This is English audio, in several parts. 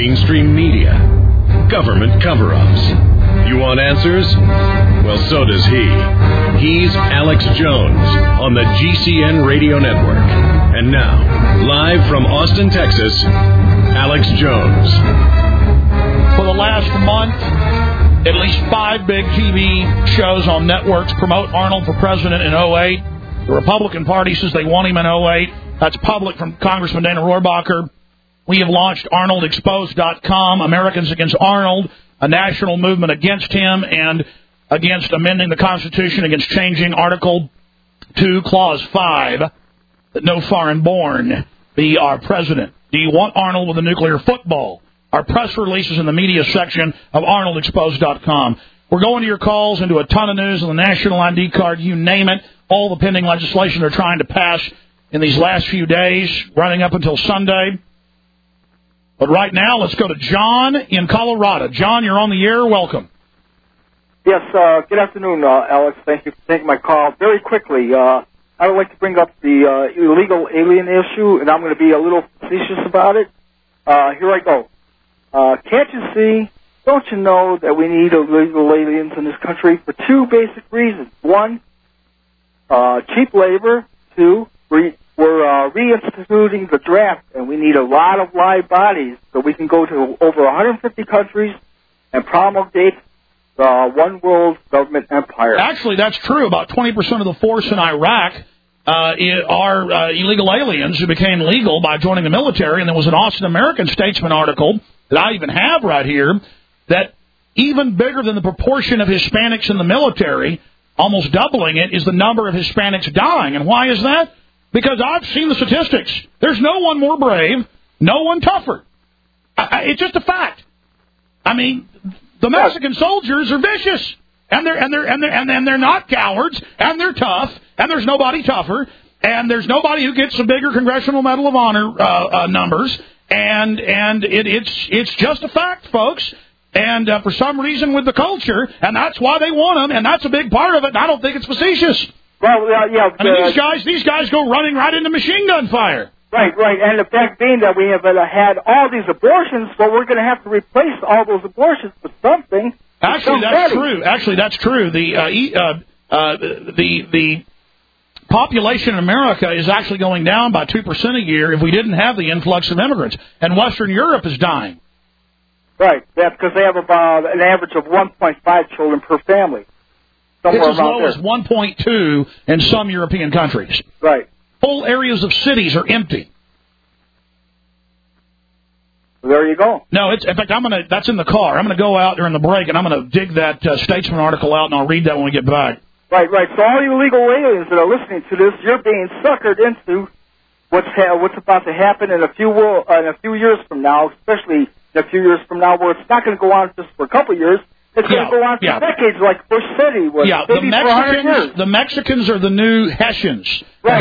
mainstream media, government cover-ups. You want answers? Well, so does he. He's Alex Jones on the GCN Radio Network. And now, live from Austin, Texas, Alex Jones. For the last month, at least 5 big TV shows on networks promote Arnold for president in 2008. The Republican Party says they want him in 2008. That's public from Congressman Dana Rohrabacher. We have launched ArnoldExposed.com, Americans Against Arnold, a national movement against him and against amending the Constitution, against changing Article 2, Clause 5, that no foreign-born be our president. Do you want Arnold with a nuclear football? Our press releases in the media section of ArnoldExposed.com. We're going to your calls, into a ton of news on the national ID card, you name it, all the pending legislation they're trying to pass in these last few days, running up until Sunday. But right now, let's go to John in Colorado. John, you're on the air. Welcome. Yes, good afternoon, Alex. Thank you for taking my call. Very quickly, I would like to bring up the illegal alien issue, and I'm going to be a little facetious about it. Here I go. Can't you see, don't you know that we need illegal aliens in this country for 2 basic reasons? 1, cheap labor. 2, we're reinstituting the draft, and we need a lot of live bodies so we can go to over 150 countries and promulgate the one world government empire. Actually, that's true. About 20% of the force in Iraq are illegal aliens who became legal by joining the military. And there was an Austin American Statesman article that I even have right here that even bigger than the proportion of Hispanics in the military, almost doubling it, is the number of Hispanics dying. And why is that? Because I've seen the statistics. There's no one more brave, no one tougher. It's just a fact. I mean, the Mexican soldiers are vicious, and they're not cowards, and they're tough, and there's nobody tougher, and there's nobody who gets a bigger Congressional Medal of Honor numbers, and it's just a fact, folks. And for some reason with the culture, and that's why they want them, and that's a big part of it. And I don't think it's facetious. Well, yeah. I mean, these guys go running right into machine gun fire. Right. And the fact being that we have had all these abortions, well, we're going to have to replace all those abortions with something. Actually, that's true. The population in America is actually going down by 2% a year if we didn't have the influx of immigrants, and Western Europe is dying. Right. Yeah, because they have about an average of 1.5 children per family. It's as low as 1.2 in some European countries. Right. Whole areas of cities are empty. There you go. No, in fact, that's in the car. I'm going to go out during the break, and I'm going to dig that Statesman article out, and I'll read that when we get back. Right. So all you illegal aliens that are listening to this, you're being suckered into what's about to happen in a few years from now, especially in a few years from now, where it's not going to go on just for a couple of years. It's going to go on for decades, like Bush City was. Yeah, the Mexicans are the new Hessians. Right,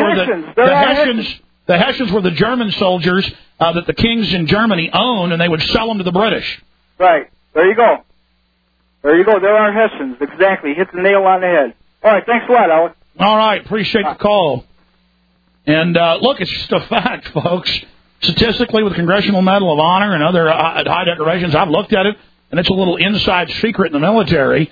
the Hessians were the German soldiers that the kings in Germany owned, and they would sell them to the British. Right. There you go. There are Hessians. Exactly. Hit the nail on the head. All right. Thanks a lot, Alex. All right. Appreciate the call. And, look, it's just a fact, folks. Statistically, with Congressional Medal of Honor and other high decorations, I've looked at it, and it's a little inside secret in the military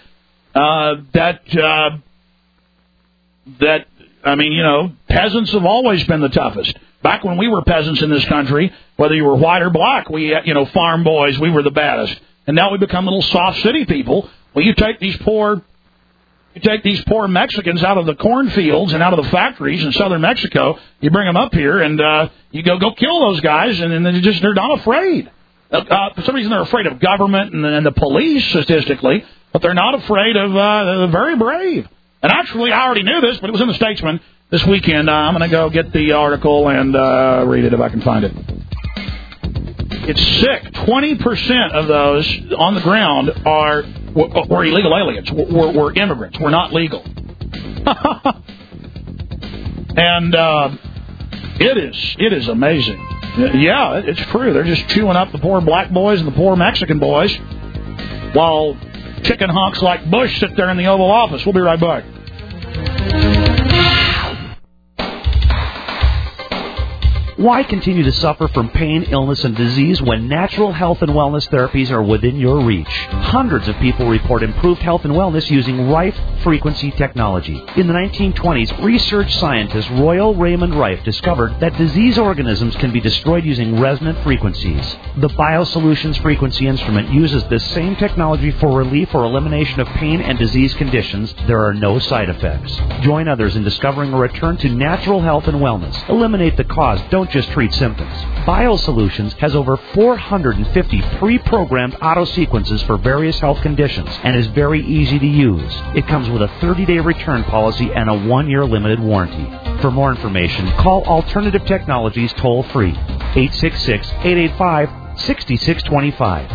peasants have always been the toughest. Back when we were peasants in this country, whether you were white or black, we, farm boys, we were the baddest. And now we become little soft city people. Well, you take these poor Mexicans out of the cornfields and out of the factories in southern Mexico, you bring them up here, and you go kill those guys, and they're not afraid. For some reason, they're afraid of government and the police, statistically, but they're not afraid of they're very brave. And actually, I already knew this, but it was in the Statesman this weekend. I'm going to go get the article and read it if I can find it. It's sick. 20% of those on the ground were illegal aliens, were immigrants, were not legal. And it is amazing. Yeah, it's true. They're just chewing up the poor black boys and the poor Mexican boys while chicken honks like Bush sit there in the Oval Office. We'll be right back. Why continue to suffer from pain, illness, and disease when natural health and wellness therapies are within your reach? Hundreds of people report improved health and wellness using Rife frequency technology. In the 1920s, research scientist Royal Raymond Rife discovered that disease organisms can be destroyed using resonant frequencies. The BioSolutions frequency instrument uses this same technology for relief or elimination of pain and disease conditions. There are no side effects. Join others in discovering a return to natural health and wellness. Eliminate the cause, don't just treat symptoms. BioSolutions has over 450 pre-programmed auto-sequences for various health conditions and is very easy to use. It comes with a 30-day return policy and a 1-year limited warranty. For more information, call Alternative Technologies toll-free, 866-885-6625.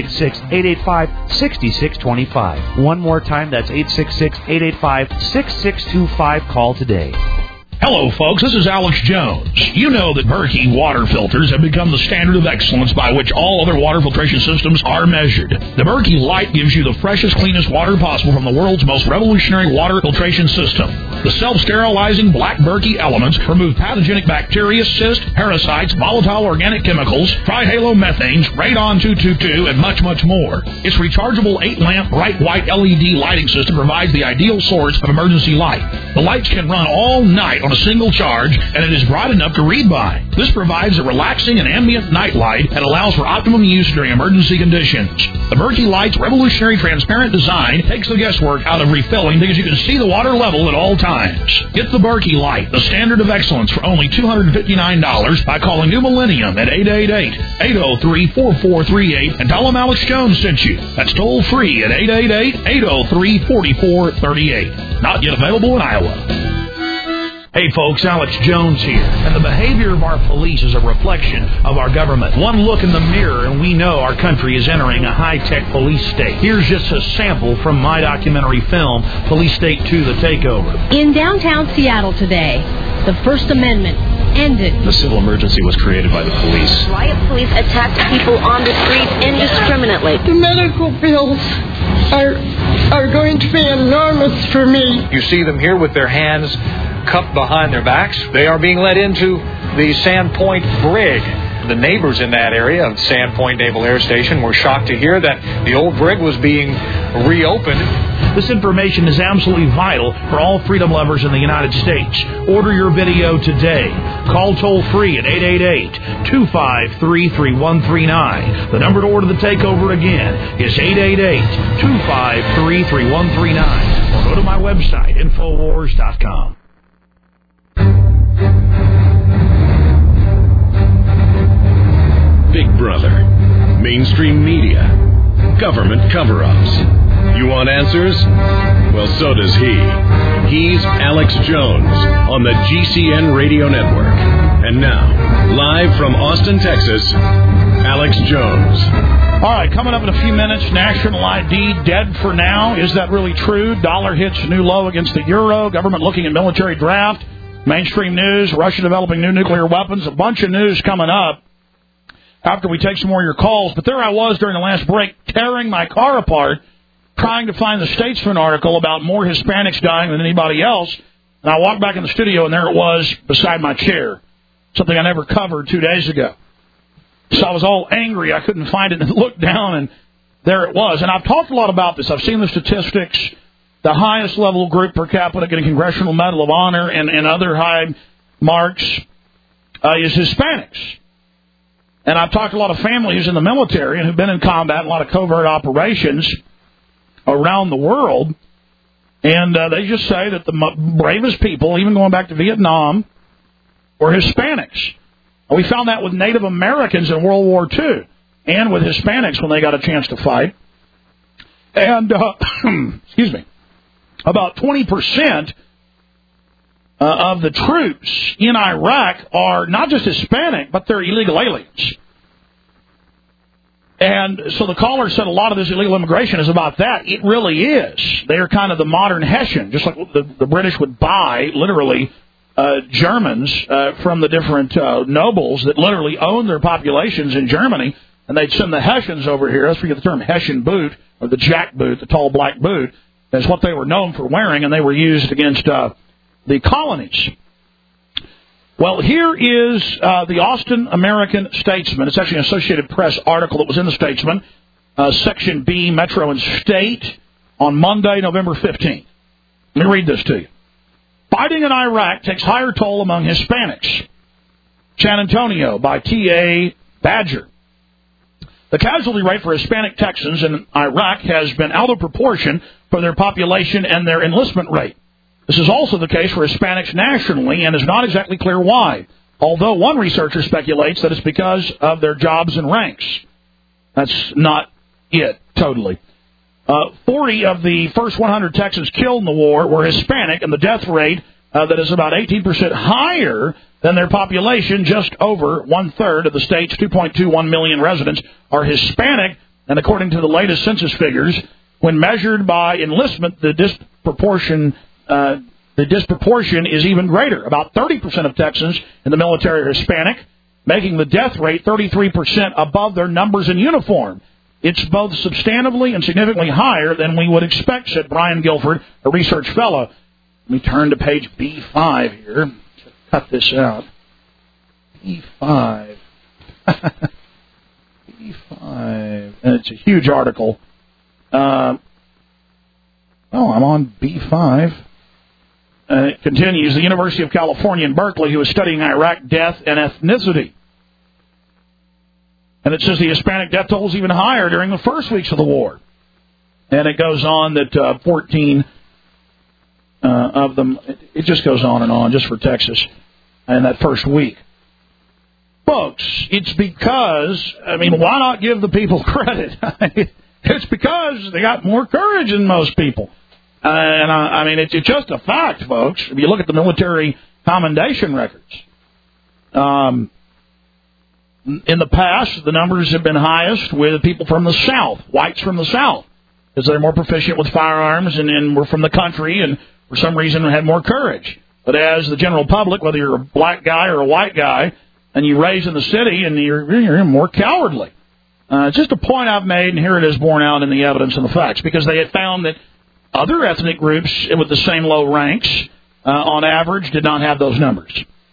866-885-6625. One more time, that's 866-885-6625. Call today. Hello, folks. This is Alex Jones. You know that Berkey water filters have become the standard of excellence by which all other water filtration systems are measured. The Berkey Light gives you the freshest, cleanest water possible from the world's most revolutionary water filtration system. The self-sterilizing black Berkey elements remove pathogenic bacteria, cysts, parasites, volatile organic chemicals, trihalomethanes, radon 222, and much, much more. Its rechargeable 8-lamp bright white LED lighting system provides the ideal source of emergency light. The lights can run all night on a single charge, and it is bright enough to read by. This provides a relaxing and ambient night light and allows for optimum use during emergency conditions. The Berkey Light's revolutionary transparent design takes the guesswork out of refilling because you can see the water level at all times. Get the Berkey Light, the standard of excellence, for only $259 by calling New Millennium at 888-803-4438 and tell them Alex Jones sent you. That's toll free at 888-803-4438. Not yet available in Iowa. Hey folks, Alex Jones here, and the behavior of our police is a reflection of our government. One look in the mirror and we know our country is entering a high-tech police state. Here's just a sample from my documentary film, Police State 2, The Takeover. In downtown Seattle today, the First Amendment ended. The civil emergency was created by the police. Riot police attacked people on the streets indiscriminately. The medical bills are going to be enormous for me. You see them here with their hands cupped behind their backs. They are being led into the Sandpoint Brig. The neighbors in that area of Sandpoint Naval Air Station were shocked to hear that the old brig was being reopened. This information is absolutely vital for all freedom lovers in the United States. Order your video today. Call toll-free at 888-253-3139. The number to order the takeover again is 888-253-3139. Or go to my website, Infowars.com. Big Brother, mainstream media, government cover-ups. You want answers? Well, so does he. He's Alex Jones on the GCN Radio Network. And now, live from Austin, Texas, Alex Jones. All right, coming up in a few minutes, national ID dead for now. Is that really true? Dollar hits new low against the euro. Government looking at military draft. Mainstream news, Russia developing new nuclear weapons. A bunch of news coming up after we take some more of your calls. But there I was during the last break tearing my car apart, trying to find the Statesman article about more Hispanics dying than anybody else. And I walked back in the studio, and there it was beside my chair, something I never covered 2 days ago. So I was all angry. I couldn't find it and looked down, and there it was. And I've talked a lot about this. I've seen the statistics. The highest level group per capita getting Congressional Medal of Honor and other high marks is Hispanics. And I've talked to a lot of families in the military and who've been in combat, a lot of covert operations around the world. And they just say that the bravest people, even going back to Vietnam, were Hispanics. We found that with Native Americans in World War II and with Hispanics when they got a chance to fight. And, excuse me, about 20% of the troops in Iraq are not just Hispanic, but they're illegal aliens. And so the caller said a lot of this illegal immigration is about that. It really is. They're kind of the modern Hessian, just like the British would buy, literally, Germans from the different nobles that literally owned their populations in Germany, and they'd send the Hessians over here. Let's forget the term Hessian boot, or the jack boot, the tall black boot. That's what they were known for wearing, and they were used against the colonies. Well, here is the Austin American Statesman. It's actually an Associated Press article that was in the Statesman, Section B, Metro and State, on Monday, November 15th. Let me read this to you. Fighting in Iraq takes higher toll among Hispanics. San Antonio by T.A. Badger. The casualty rate for Hispanic Texans in Iraq has been out of proportion for their population and their enlistment rate. This is also the case for Hispanics nationally, and is not exactly clear why, although one researcher speculates that it's because of their jobs and ranks. That's not it, totally. 40 of the first 100 Texans killed in the war were Hispanic, and the death rate that is about 18% higher than their population. Just over one-third of the state's 2.21 million residents are Hispanic, and according to the latest census figures, when measured by enlistment, the disproportion is even greater. About 30% of Texans in the military are Hispanic, making the death rate 33% above their numbers in uniform. It's both substantively and significantly higher than we would expect, said Brian Guilford, a research fellow. Let me turn to page B5 here to cut this out. B5. B5. And it's a huge article. I'm on B5. It continues, the University of California in Berkeley, who is studying Iraq death and ethnicity. And it says the Hispanic death toll is even higher during the first weeks of the war. And it goes on that 14 of them, it just goes on, just for Texas, in that first week. Folks, it's because, why not give the people credit? It's because they got more courage than most people. It's just a fact, folks. If you look at the military commendation records, in the past, the numbers have been highest with people from the South, whites from the South, because they're more proficient with firearms and we're from the country and for some reason had more courage. But as the general public, whether you're a black guy or a white guy, and you're raised in the city, and you're more cowardly. It's just a point I've made, and here it is borne out in the evidence and the facts, because they had found that other ethnic groups with the same low ranks, on average, did not have those numbers.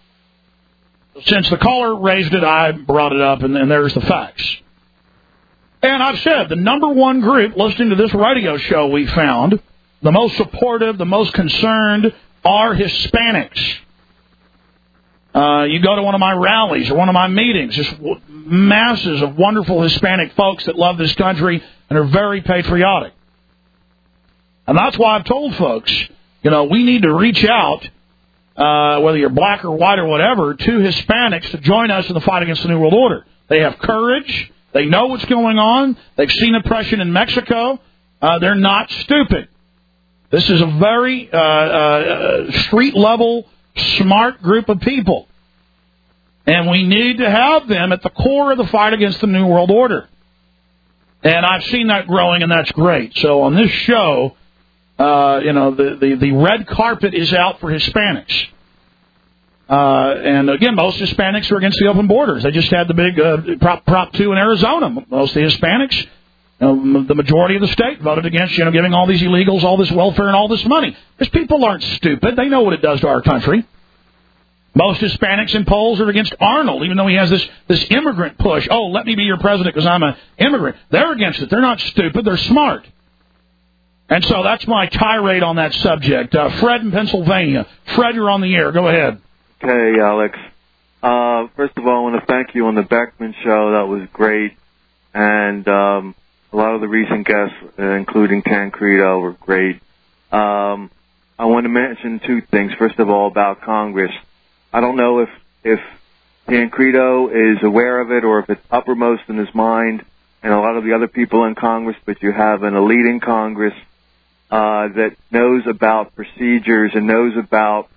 Since the caller raised it, I brought it up, and there's the facts. And I've said, the number one group listening to this radio show we found, the most supportive, the most concerned, are Hispanics. You go to one of my rallies or one of my meetings, just masses of wonderful Hispanic folks that love this country and are very patriotic. And that's why I've told folks, we need to reach out, whether you're black or white or whatever, to Hispanics to join us in the fight against the New World Order. They have courage. They know what's going on. They've seen oppression in Mexico. They're not stupid. This is a very street-level, smart group of people. And we need to have them at the core of the fight against the New World Order. And I've seen that growing, and that's great. So on this show, the red carpet is out for Hispanics. And again, most Hispanics are against the open borders. They just had the big Prop 2 in Arizona. Most of the Hispanics, the majority of the state voted against, giving all these illegals all this welfare and all this money. Because people aren't stupid. They know what it does to our country. Most Hispanics in polls are against Arnold, even though he has this immigrant push. Oh, let me be your president because I'm an immigrant. They're against it. They're not stupid. They're smart. And so that's my tirade on that subject. Fred in Pennsylvania. Fred, you're on the air. Go ahead. Okay, Alex. First of all, I want to thank you on the Beckman show. That was great. And a lot of the recent guests, including Tancredo, were great. I want to mention two things. First of all, about Congress. I don't know if Tancredo is aware of it or if it's uppermost in his mind and a lot of the other people in Congress, but you have an elite in Congress that knows about procedures and knows about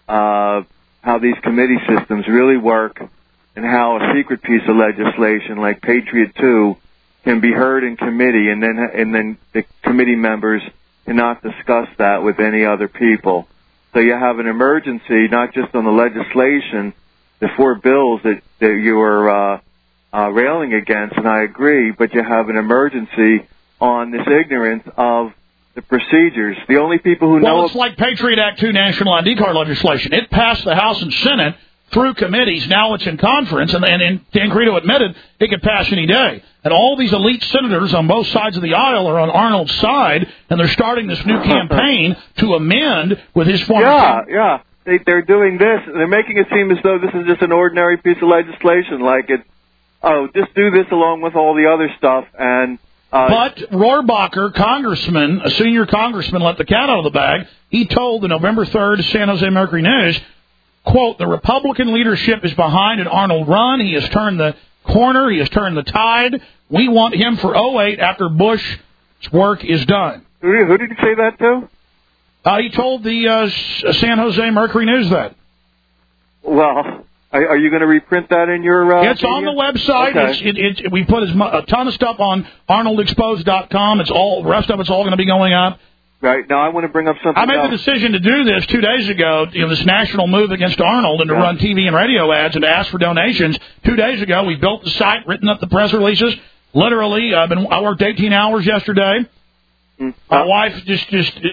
how these committee systems really work and how a secret piece of legislation like Patriot 2 can be heard in committee and then the committee members cannot discuss that with any other people. So you have an emergency, not just on the legislation, the four bills that you are railing against, and I agree, but you have an emergency on this ignorance of the procedures. The only people who know... Well, it's like Patriot Act 2 national ID card legislation. It passed the House and Senate through committees. Now it's in conference, and Tancredo admitted it could pass any day. And all these elite senators on both sides of the aisle are on Arnold's side, and they're starting this new campaign to amend with his former... Yeah. They're doing this. They're making it seem as though this is just an ordinary piece of legislation, like just do this along with all the other stuff. And but Rohrabacher, congressman, a senior congressman, let the cat out of the bag. He told the November 3rd San Jose Mercury News, quote, the Republican leadership is behind an Arnold run. He has turned the corner. He has turned the tide. We want him for 08 after Bush's work is done. Who did he say that to? He told the San Jose Mercury News that. Well, are you going to reprint that in your... it's on the website. Okay. We put a ton of stuff on ArnoldExposed.com. The rest of it's all going to be going up. Right. Now, I want to bring up something I made the decision to do this 2 days ago, this national move against Arnold, and to run TV and radio ads and to ask for donations. 2 days ago, we built the site, written up the press releases. Literally, I worked 18 hours yesterday. My wife just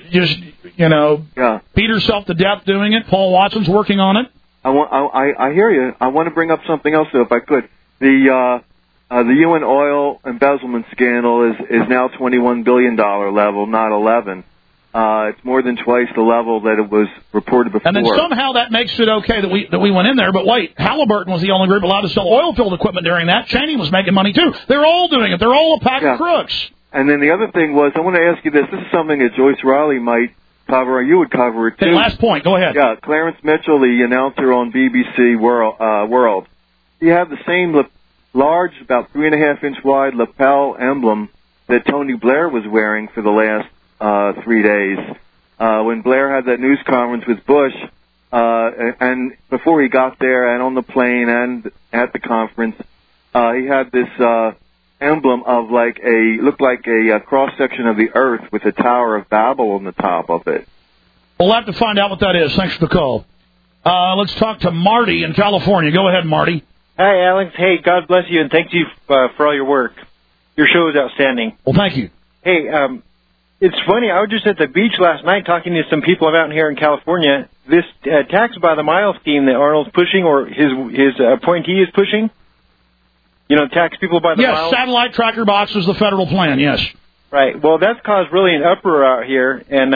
beat herself to death doing it. Paul Watson's working on it. I hear you. I want to bring up something else, though, if I could. The UN oil embezzlement scandal is now $21 billion level, not 11. It's more than twice the level that it was reported before. And then somehow that makes it okay that we went in there. But wait, Halliburton was the only group allowed to sell oil-filled equipment during that. Cheney was making money, too. They're all doing it. They're all a pack of crooks. And then the other thing was, I want to ask you this. This is something that Joyce Riley might cover, or you would cover it, too. Okay, last point. Go ahead. Yeah, Clarence Mitchell, the announcer on BBC World. He had the same large, about 3.5-inch wide lapel emblem that Tony Blair was wearing for the last 3 days. When Blair had that news conference with Bush, and before he got there and on the plane and at the conference, he had this emblem of looked like a cross-section of the earth with a Tower of Babel on the top of it. We'll have to find out what that is. Thanks for the call. Let's talk to Marty in California. Go ahead, Marty. Hi, Alex. Hey, God bless you, and thank you for all your work. Your show is outstanding. Well, thank you. Hey, it's funny. I was just at the beach last night talking to some people out here in California. This tax by the mile scheme that Arnold's pushing, or his appointee is pushing, tax people by the mile. Yes, satellite tracker box is the federal plan, yes. Right. Well, that's caused really an uproar out here. And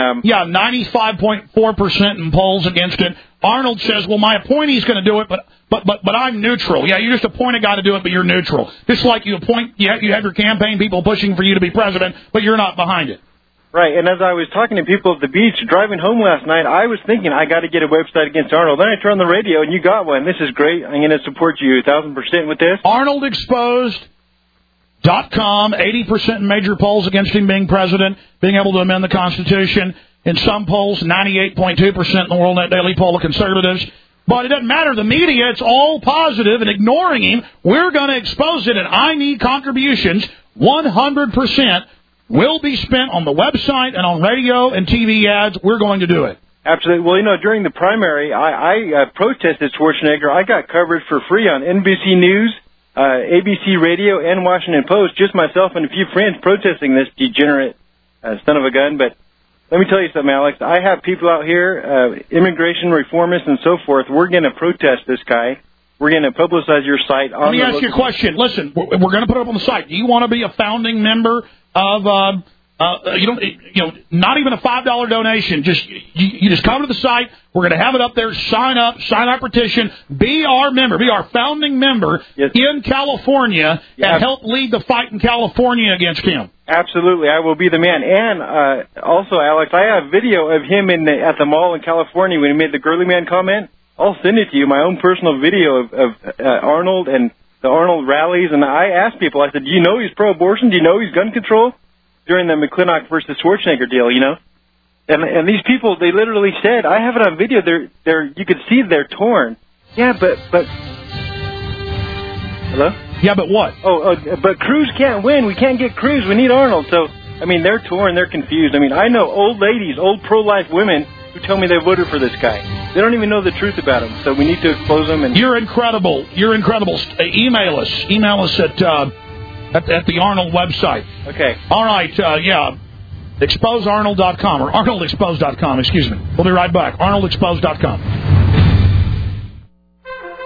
95.4% in polls against it. Arnold says, well, my appointee's going to do it, but I'm neutral. Yeah, you just appoint a guy to do it, but you're neutral. Just like you have your campaign people pushing for you to be president, but you're not behind it. Right, and as I was talking to people at the beach driving home last night, I was thinking I got to get a website against Arnold. Then I turned on the radio, and you got one. This is great. I'm going to support you 1,000% with this. ArnoldExposed.com, 80% in major polls against him being president, being able to amend the Constitution. In some polls, 98.2% in the World Net Daily poll of conservatives. But it doesn't matter. The media, it's all positive, and ignoring him, we're going to expose it, and I need contributions. 100% will be spent on the website and on radio and TV ads. We're going to do it. Absolutely. Well, during the primary, I protested Schwarzenegger. I got coverage for free on NBC News, ABC Radio, and Washington Post, just myself and a few friends protesting this degenerate son of a gun. But let me tell you something, Alex. I have people out here, immigration reformists and so forth. We're going to protest this guy. We're going to publicize your site. Let me ask you a question. Listen, we're going to put it up on the site. Do you want to be a founding member of, not even a $5 donation. You just come to the site. We're going to have it up there. Sign up, sign our petition. Be our member. Be our founding member in California and help lead the fight in California against him. Absolutely, I will be the man. And also, Alex, I have video of him at the mall in California when he made the girly man comment. I'll send it to you, my own personal video of Arnold and the Arnold rallies. And I asked people, I said, do you know he's pro-abortion? Do you know he's gun control? During the McClintock versus Schwarzenegger deal, And these people, they literally said, I have it on video, they're you could see they're torn. Yeah, but hello? Yeah, but what? But Cruz can't win. We can't get Cruz. We need Arnold. So, they're torn. They're confused. I know old ladies, old pro-life women who tell me they voted for this guy. They don't even know the truth about him. So we need to expose them. And You're incredible. You're incredible. Email us. Email us at the Arnold website. Okay. All right. ExposeArnold.com or ArnoldExposed.com. Excuse me. We'll be right back. ArnoldExposed.com.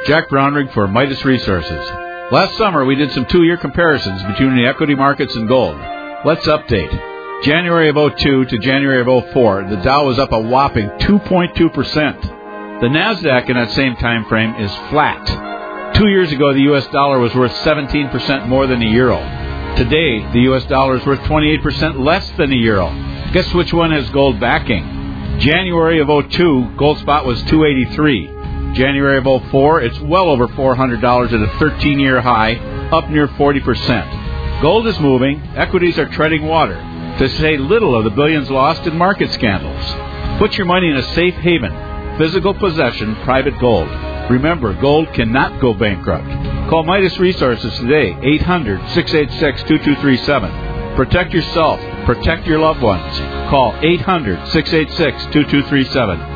Jack Brownrigg for Midas Resources. Last summer, we did some 2-year comparisons between the equity markets and gold. Let's update. January of 02 to January of 04, the Dow was up a whopping 2.2%. The NASDAQ in that same time frame is flat. 2 years ago, the U.S. dollar was worth 17% more than the euro. Today, the U.S. dollar is worth 28% less than the euro. Guess which one has gold backing? January of 02, gold spot was $283. January of 04, it's well over $400 at a 13-year high, up near 40%. Gold is moving. Equities are treading water, to say little of the billions lost in market scandals. Put your money in a safe haven, physical possession, private gold. Remember, gold cannot go bankrupt. Call Midas Resources today, 800-686-2237. Protect yourself. Protect your loved ones. Call 800-686-2237.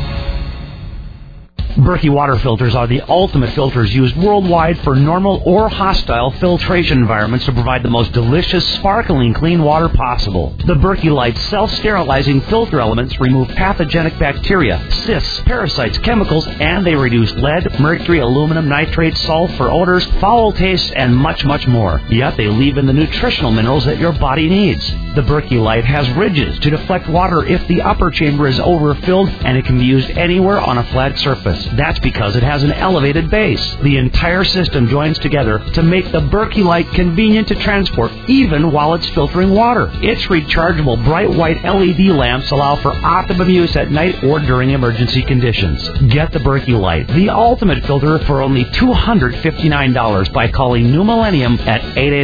Berkey water filters are the ultimate filters used worldwide for normal or hostile filtration environments to provide the most delicious, sparkling, clean water possible. The Berkey Light self-sterilizing filter elements remove pathogenic bacteria, cysts, parasites, chemicals, and they reduce lead, mercury, aluminum, nitrates, sulfur, odors, foul tastes, and much, much more. Yet they leave in the nutritional minerals that your body needs. The Berkey Light has ridges to deflect water if the upper chamber is overfilled, and it can be used anywhere on a flat surface. That's because it has an elevated base. The entire system joins together to make the Berkey Light convenient to transport, even while it's filtering water. Its rechargeable bright white LED lamps allow for optimum use at night or during emergency conditions. Get the Berkey Light, the ultimate filter, for only $259 by calling New Millennium at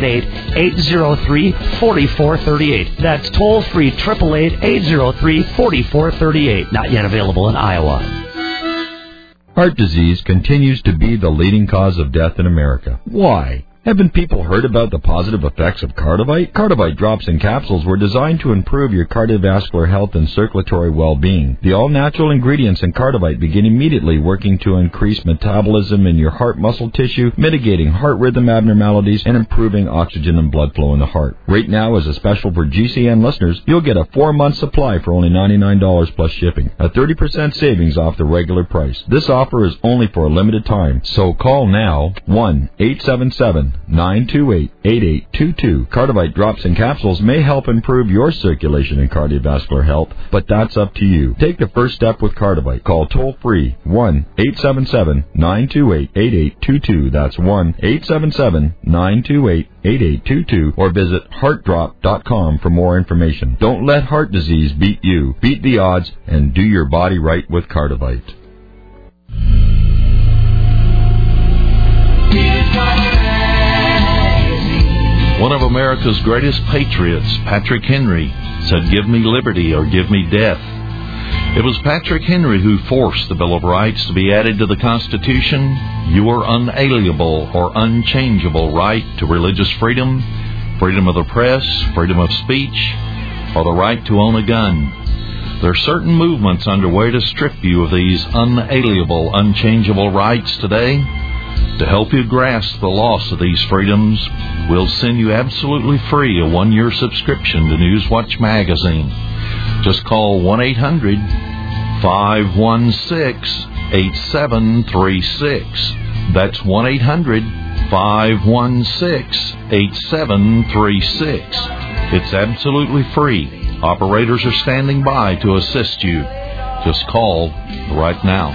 888-803-4438. That's toll-free 888-803-4438. Not yet available in Iowa. Heart disease continues to be the leading cause of death in America. Why? Haven't people heard about the positive effects of Cardivite? Cardivite drops and capsules were designed to improve your cardiovascular health and circulatory well-being. The all-natural ingredients in Cardivite begin immediately working to increase metabolism in your heart muscle tissue, mitigating heart rhythm abnormalities, and improving oxygen and blood flow in the heart. Right now, as a special for GCN listeners, you'll get a 4-month supply for only $99 plus shipping, a 30% savings off the regular price. This offer is only for a limited time, so call now, 1-877-928-8822. Cardivite drops and capsules may help improve your circulation and cardiovascular health, but that's up to you. Take the first step with Cardivite. Call toll-free 1-877-928-8822. That's 1-877-928-8822, or visit heartdrop.com for more information. Don't let heart disease beat you. Beat the odds and do your body right with Cardivite. One of America's greatest patriots, Patrick Henry, said, "Give me liberty or give me death." It was Patrick Henry who forced the Bill of Rights to be added to the Constitution. Your unalienable or unchangeable right to religious freedom, freedom of the press, freedom of speech, or the right to own a gun. There are certain movements underway to strip you of these unalienable, unchangeable rights today. To help you grasp the loss of these freedoms, we'll send you absolutely free a 1-year subscription to Newswatch magazine. Just call 1-800-516-8736. That's 1-800-516-8736. It's absolutely free. Operators are standing by to assist you. Just call right now.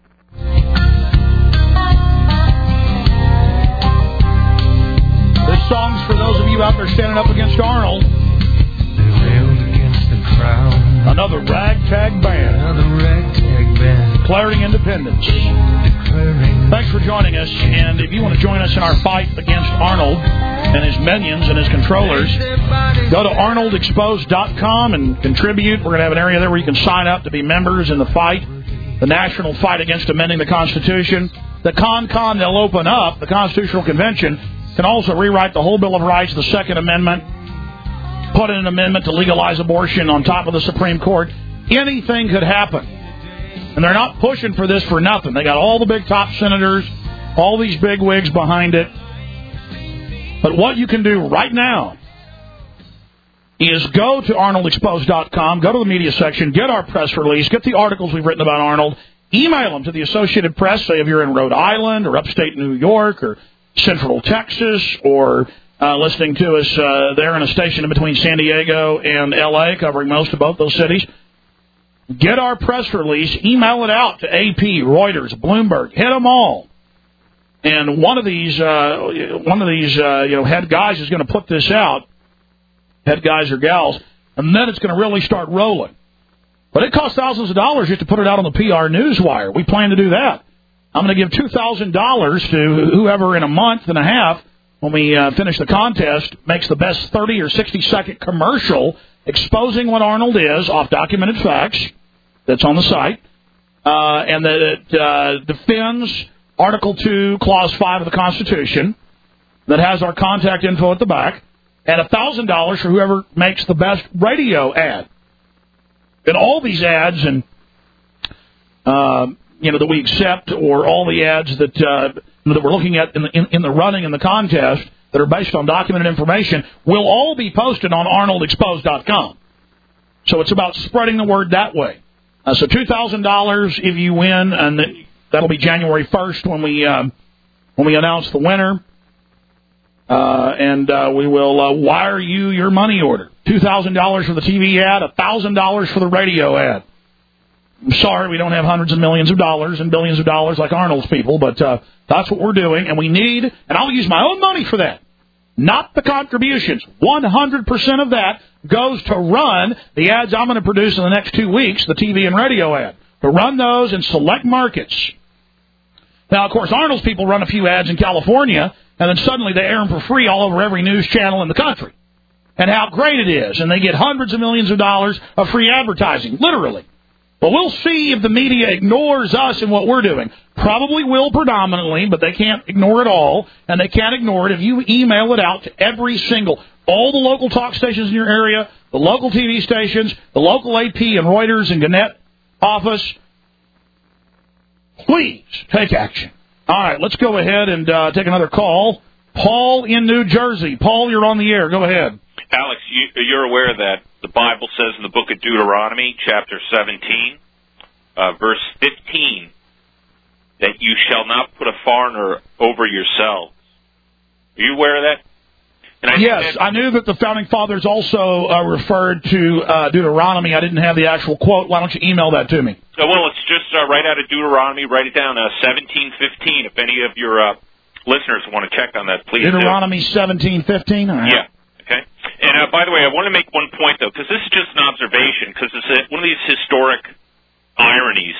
This song's for those of you out there standing up against Arnold. Another ragtag band. Declaring independence. Thanks for joining us. And if you want to join us in our fight against Arnold and his minions and his controllers, go to arnoldexposed.com and contribute. We're going to have an area there where you can sign up to be members in the fight, the national fight against amending the Constitution. The con they'll open up, the Constitutional Convention, can also rewrite the whole Bill of Rights, the Second Amendment, put in an amendment to legalize abortion on top of the Supreme Court. Anything could happen. And they're not pushing for this for nothing. They got all the big top senators, all these big wigs behind it. But what you can do right now is go to arnoldexposed.com, go to the media section, get our press release, get the articles we've written about Arnold, email them to the Associated Press. Say if you're in Rhode Island or upstate New York or Central Texas or listening to us there in a station in between San Diego and L.A., covering most of both those cities. Get our press release, email it out to AP, Reuters, Bloomberg, hit them all. And one of these head guys is going to put this out, head guys or gals, and then it's going to really start rolling. But it costs thousands of dollars just to put it out on the PR Newswire. We plan to do that. I'm going to give $2,000 to whoever in a month and a half, when we finish the contest, makes the best 30 or 60-second commercial exposing what Arnold is off documented facts. That's on the site, and that it defends Article 2, Clause 5 of the Constitution, that has our contact info at the back, and $1,000 for whoever makes the best radio ad. And all these ads, and that we accept, or all the ads that we're looking at in the running in the contest that are based on documented information, will all be posted on ArnoldExposed.com. So it's about spreading the word that way. So $2,000 if you win, and that'll be January 1st when we announce the winner. And we will wire you your money order. $2,000 for the TV ad, $1,000 for the radio ad. I'm sorry we don't have hundreds of millions of dollars and billions of dollars like Arnold's people, but that's what we're doing, and we need, and I'll use my own money for that, not the contributions. 100% of that goes to run the ads I'm going to produce in the next 2 weeks, the TV and radio ad, to run those in select markets. Now, of course, Arnold's people run a few ads in California, and then suddenly they air them for free all over every news channel in the country. And how great it is, and they get hundreds of millions of dollars of free advertising, literally. Well, we'll see if the media ignores us and what we're doing. Probably will predominantly, but they can't ignore it all, and they can't ignore it if you email it out to every single, all the local talk stations in your area, the local TV stations, the local AP and Reuters and Gannett office. Please take action. All right, let's go ahead and take another call. Paul in New Jersey. Paul, you're on the air. Go ahead. Alex, you're aware that the Bible says in the book of Deuteronomy, chapter 17, verse 15, that you shall not put a foreigner over yourselves. Are you aware of that? Yes, I knew that the Founding Fathers also referred to Deuteronomy. I didn't have the actual quote. Why don't you email that to me? Well, it's just right out of Deuteronomy. Write it down, 17:15. If any of your listeners want to check on that, please Deuteronomy 17:15? All right. Yeah. Okay. And by the way, I want to make one point, though, because this is just an observation, because it's one of these historic ironies.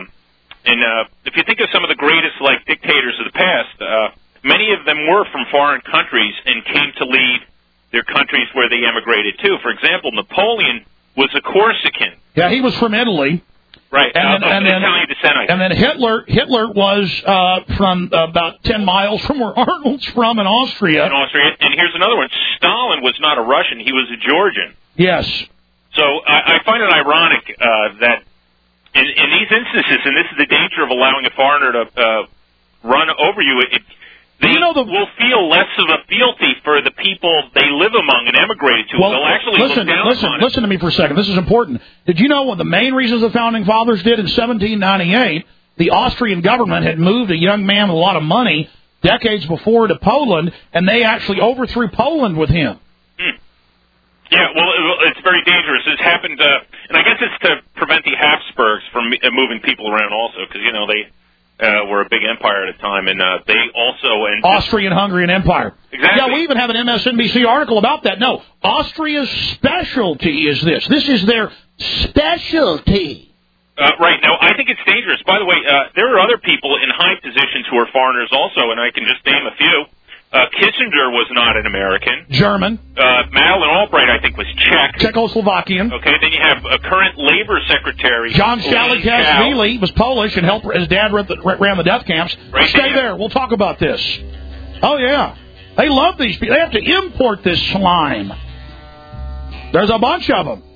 If you think of some of the greatest, dictators of the past, many of them were from foreign countries and came to lead their countries where they emigrated to. For example, Napoleon was a Corsican. Yeah, he was from Italy. Right, and then Italian descent. And then Hitler was from about 10 miles from where Arnold's from in Austria. And here's another one. Stalin was not a Russian. He was a Georgian. Yes. So I find it ironic that in these instances, and this is the danger of allowing a foreigner to run over you, they will feel less of a fealty for the people they live among and emigrated to. Well, they'll actually look down on it. Listen to me for a second. This is important. Did you know one of the main reasons the Founding Fathers did in 1798? The Austrian government had moved a young man with a lot of money decades before to Poland, and they actually overthrew Poland with him. Yeah, well, it's very dangerous. It's happened, and I guess it's to prevent the Habsburgs from moving people around also, because, they were a big empire at a time, and they also... Austrian-Hungarian Empire. Exactly. Yeah, we even have an MSNBC article about that. No, Austria's specialty is this. This is their specialty. Right. Now, I think it's dangerous. By the way, there are other people in high positions who are foreigners also, and I can just name a few. Kissinger was not an American. German. Madeleine Albright, I think, was Czech. Czechoslovakian. Okay, then you have a current Labor Secretary. John Shalikashvili was Polish and helped. His dad ran the death camps. Right. Stay there. We'll talk about this. Oh, yeah. They love these people. They have to import this slime. There's a bunch of them.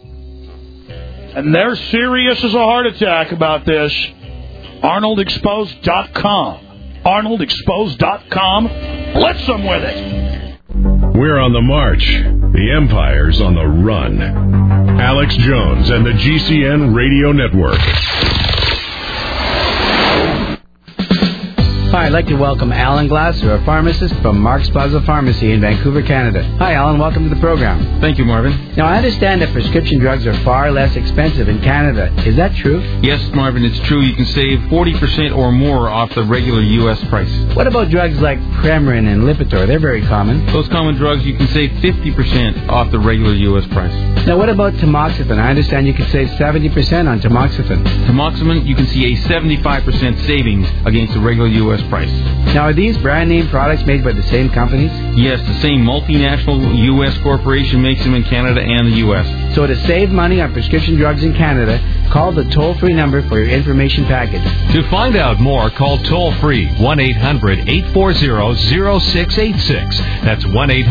And they're serious as a heart attack about this. ArnoldExposed.com. ArnoldExposed.com. Blitz them with it. We're on the march. The Empire's on the run. Alex Jones and the GCN Radio Network. like to welcome Alan Glasser, a pharmacist from Mark's Plaza Pharmacy in Vancouver, Canada. Hi, Alan. Welcome to the program. Thank you, Marvin. Now, I understand that prescription drugs are far less expensive in Canada. Is that true? Yes, Marvin, it's true. You can save 40% or more off the regular U.S. price. What about drugs like Premarin and Lipitor? They're very common. Those common drugs, you can save 50% off the regular U.S. price. Now, what about tamoxifen? I understand you can save 70% on tamoxifen. Tamoxifen, you can see a 75% savings against the regular U.S. price. Now, are these brand name products made by the same companies? Yes, the same multinational U.S. corporation makes them in Canada and the U.S. So to save money on prescription drugs in Canada, call the toll-free number for your information package. To find out more, call toll-free 1-800-840-0686. That's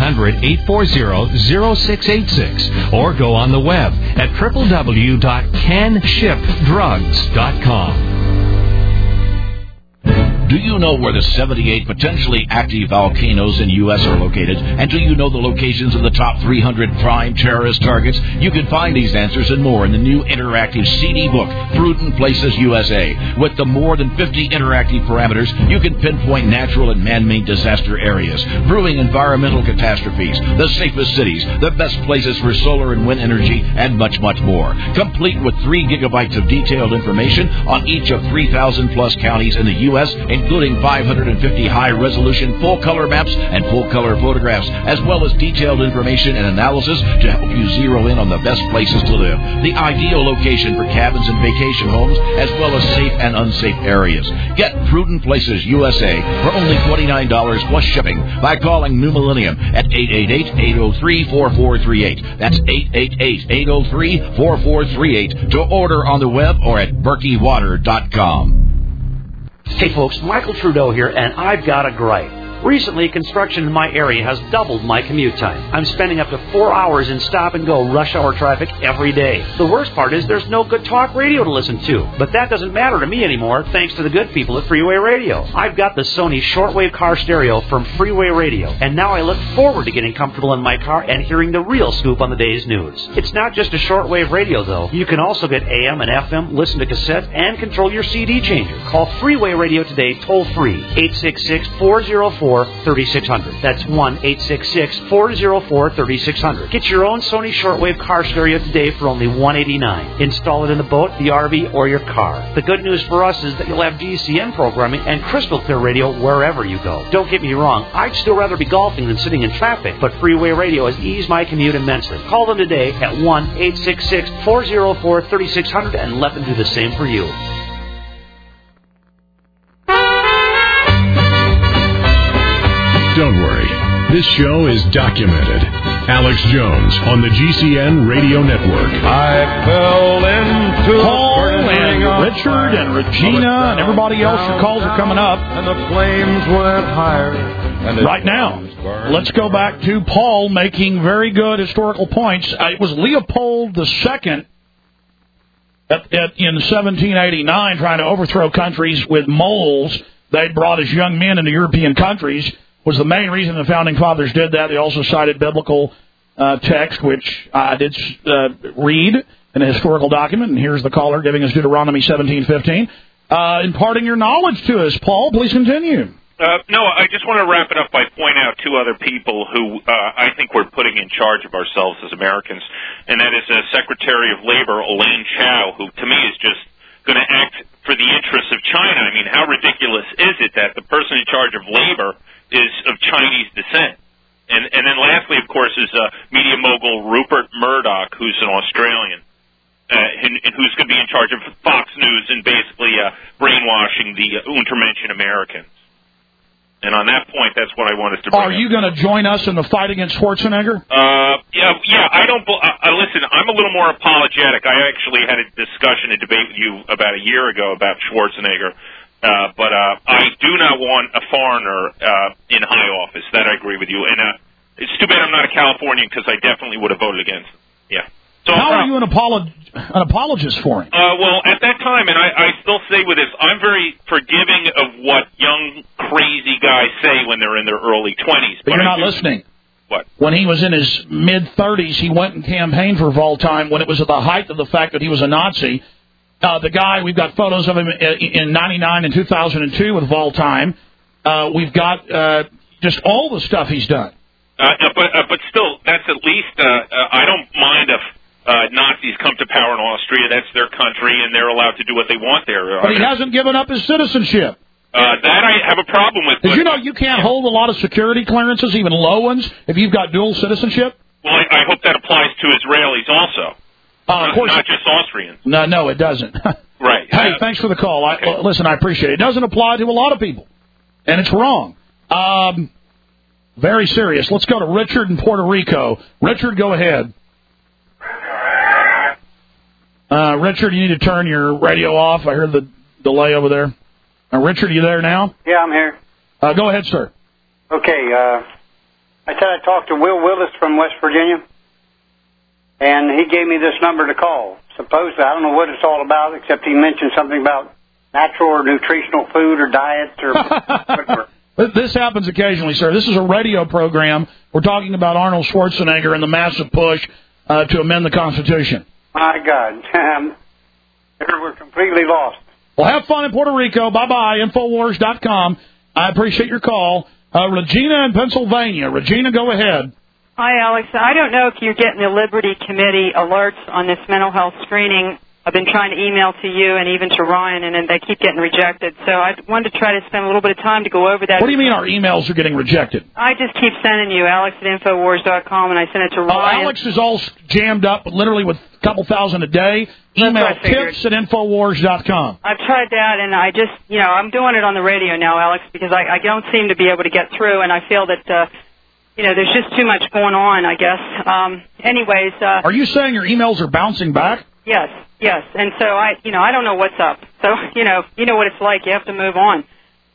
1-800-840-0686. Or go on the web at www.canshipdrugs.com. Do you know where the 78 potentially active volcanoes in U.S. are located? And do you know the locations of the top 300 prime terrorist targets? You can find these answers and more in the new interactive CD book, Prudent Places USA. With the more than 50 interactive parameters, you can pinpoint natural and man-made disaster areas, brewing environmental catastrophes, the safest cities, the best places for solar and wind energy, and much, much more. Complete with 3 gigabytes of detailed information on each of 3,000-plus counties in the U.S., including 550 high-resolution full-color maps and full-color photographs, as well as detailed information and analysis to help you zero in on the best places to live, the ideal location for cabins and vacation homes, as well as safe and unsafe areas. Get Prudent Places USA for only $29 plus shipping by calling New Millennium at 888-803-4438. That's 888-803-4438 to order on the web or at berkeywater.com. Hey folks, Michael Trudeau here, and I've got a gripe. Recently, construction in my area has doubled my commute time. I'm spending up to 4 hours in stop-and-go rush hour traffic every day. The worst part is there's no good talk radio to listen to. But that doesn't matter to me anymore, thanks to the good people at Freeway Radio. I've got the Sony shortwave car stereo from Freeway Radio, and now I look forward to getting comfortable in my car and hearing the real scoop on the day's news. It's not just a shortwave radio, though. You can also get AM and FM, listen to cassettes, and control your CD changer. Call Freeway Radio today, toll-free, 866-404-3600. That's 1-866-404-3600. Get your own Sony shortwave car stereo today for only $189. Install it in the boat, the RV, or your car. The good news for us is that you'll have GCN programming and crystal clear radio wherever you go. Don't get me wrong, I'd still rather be golfing than sitting in traffic, but Freeway Radio has eased my commute immensely. Call them today at 1-866-404-3600 and let them do the same for you. Don't worry. This show is documented. Alex Jones on the GCN Radio Network. I fell into Paul and Richard and Regina and everybody else. Your calls are coming up. And the flames went higher. Right now, let's go back to Paul making very good historical points. It was Leopold II in 1789 trying to overthrow countries with moles. They'd brought as young men into European countries. Was the main reason the Founding Fathers did that. They also cited biblical text, which I did read in a historical document. And here's the caller giving us Deuteronomy 17:15. Imparting your knowledge to us. Paul, please continue. No, I just want to wrap it up by pointing out 2 other people who I think we're putting in charge of ourselves as Americans, and that is Secretary of Labor Elaine Chao, who to me is just going to act for the interests of China. I mean, how ridiculous is it that the person in charge of labor is of Chinese descent? And then lastly, of course, is media mogul Rupert Murdoch, who's an Australian, and who's going to be in charge of Fox News and basically brainwashing the Untermenschen Americans. And on that point, that's what I wanted to bring up. Are you going to join us in the fight against Schwarzenegger? Yeah. I don't. Listen, I'm a little more apologetic. I actually had a discussion, a debate with you about a year ago about Schwarzenegger. But I do not want a foreigner in high office. That I agree with you. And it's too bad I'm not a Californian because I definitely would have voted against him. Yeah. So how are you an apologist for him? Well, at that time, and I still say with this, I'm very forgiving of what young, crazy guys say when they're in their early 20s. But you're not listening. What? When he was in his mid-30s, he went and campaigned for Voltime when it was at the height of the fact that he was a Nazi. The guy, we've got photos of him in 99 and 2002 with Voltime. We've got just all the stuff he's done. But still, that's at least. I don't mind if Nazis come to power in Austria. That's their country, and they're allowed to do what they want there. But he hasn't given up his citizenship. That I have a problem with. Did you know you can't hold a lot of security clearances, even low ones, if you've got dual citizenship? Well, I hope that applies to Israelis also. Of course. Not just Austrians. No, it doesn't. Right. Hey, thanks for the call. Listen, I appreciate it. It doesn't apply to a lot of people, and it's wrong. Very serious. Let's go to Richard in Puerto Rico. Richard, go ahead. Richard, you need to turn your radio off. I heard the delay over there. Richard, are you there now? Yeah, I'm here. Go ahead, sir. Okay. I said I talked to Will Willis from West Virginia, and he gave me this number to call. Supposedly, I don't know what it's all about, except he mentioned something about natural or nutritional food or diet or whatever. This happens occasionally, sir. This is a radio program. We're talking about Arnold Schwarzenegger and the massive push to amend the Constitution. My God. We're completely lost. Well, have fun in Puerto Rico. Bye-bye. Infowars.com. I appreciate your call. Regina in Pennsylvania. Regina, go ahead. Hi, Alex. I don't know if you're getting the Liberty Committee alerts on this mental health screening. I've been trying to email to you and even to Ryan, and they keep getting rejected. So I wanted to try to spend a little bit of time to go over that. What do you mean our emails are getting rejected? I just keep sending you, Alex@Infowars.com, and I send it to Ryan. Alex is all jammed up, literally with a couple thousand a day. Email tips@Infowars.com. I've tried that, and I just, I'm doing it on the radio now, Alex, because I don't seem to be able to get through, and I feel that, there's just too much going on, I guess. Anyways. Are you saying your emails are bouncing back? Yes. And so I don't know what's up. So, you know what it's like. You have to move on.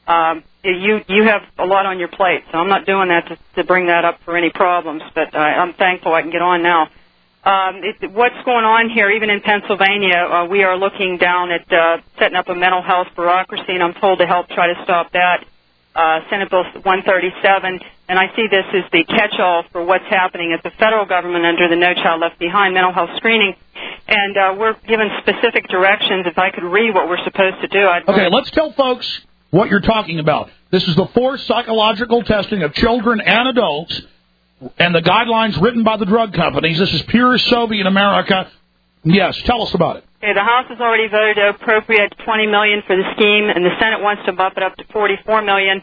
You have a lot on your plate, so I'm not doing that to bring that up for any problems, but I'm thankful I can get on now. What's going on here, even in Pennsylvania, we are looking down at setting up a mental health bureaucracy, and I'm told to help try to stop that. Senate Bill 137, and I see this as the catch-all for what's happening at the federal government under the No Child Left Behind mental health screening. And we're given specific directions. If I could read what we're supposed to do, Okay, let's tell folks what you're talking about. This is the forced psychological testing of children and adults, and the guidelines written by the drug companies. This is pure Soviet America. Yes, tell us about it. Okay, the House has already voted to appropriate $20 million for the scheme, and the Senate wants to bump it up to $44 million.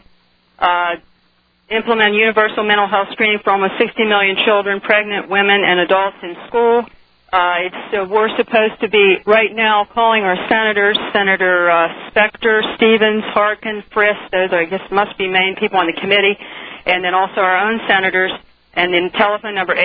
Implement universal mental health screening for almost 60 million children, pregnant women, and adults in school. We're supposed to be right now calling our senators, Senator Specter, Stevens, Harkin, Frist. Those are, I guess, must be main people on the committee, and then also our own senators. And then telephone number